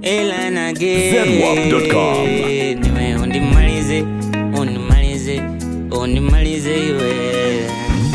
Elana again. ZWAP.com. Niwe unimalize iwe.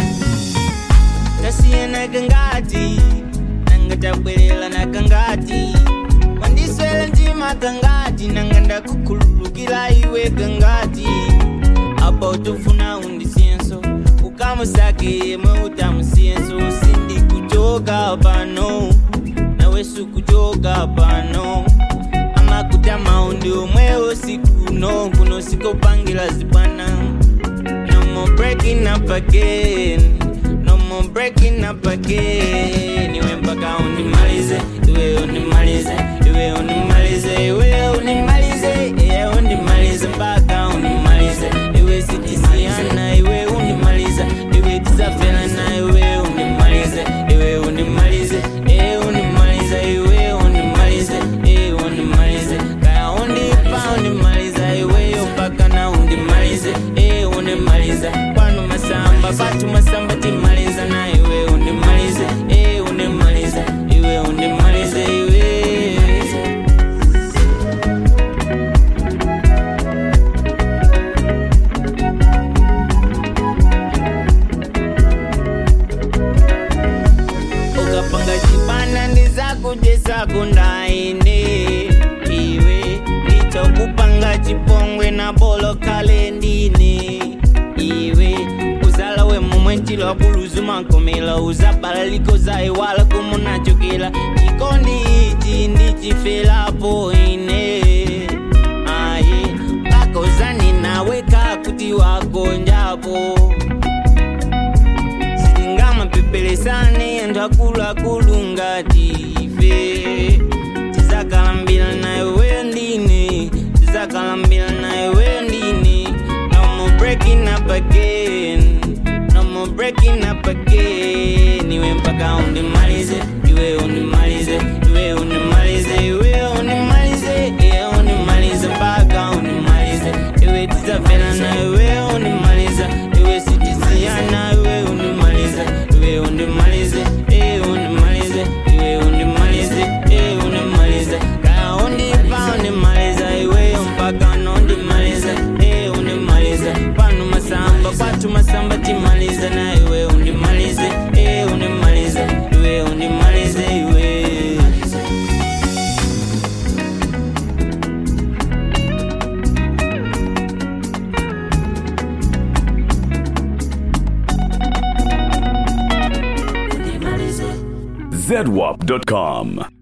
Tasiye nakangati, nangatabwelela nakangati. Mandiswele njima kangati, nanganda kukulukila iwe kangati. Apa utufuna undisienso, ukamusake utamusienso. Sindi kujoga pano, nawesu kujoga pano. Amakutama undi umweo siku no, kuno siko pangila zibana. No more breaking up again, no more breaking up again. Iwe mpaka unimalize, iwe unimalize, iwe unimalize, iwe unimalize, iwe unimalize mpaka unimalize. Iwe sitisiana, iwe unimalize, iwe tisafelana, iwe unimalize, iwe unimalize, iwe unimalize, iwe unimalize, iwe unimalize. Kaya undipa unimalize, iwe mpaka na unimalize, iwe unimalize. Pano masamba, batu masamba timaliza na iwe unimalize, iwe unimalize, iwe unimalize, iwe. Ukapanga chibana ndiza kujesa kundaine iwe. Nicho kupanga chipongwe na bolo kalendine iwe. Uzala we momwentilo wabuluzu mankomela. Uzabala liko zai wala kumunachokela. Ikondi iti ndichifela poine aye. Kakozani naweka kuti wakonjapo. Sitingama pepelesane ndakula kulungati ife. Tizakalambila na iwe ndine, tizakalambila na iwe ndine. No more breaking up again, no more breaking up again. Iwe mpaka unimalize, iwe unimalize, iwe unimalize, iwe unimalize, iwe unimalize mpaka unimalize. Iwe tizafela na iwe unimalize, iwe sitisiana, iwe unimalize, iwe unimalize, iwe unimalize, iwe unimalize, iwe unimalize. Kaya undipa unimalize, iwe mpaka nondimalize, iwe unimalize. Pano masamba, batu masamba timalize na iwe unimalize, iwe unimalize, iwe unimalize, iwe. ZWAP.com.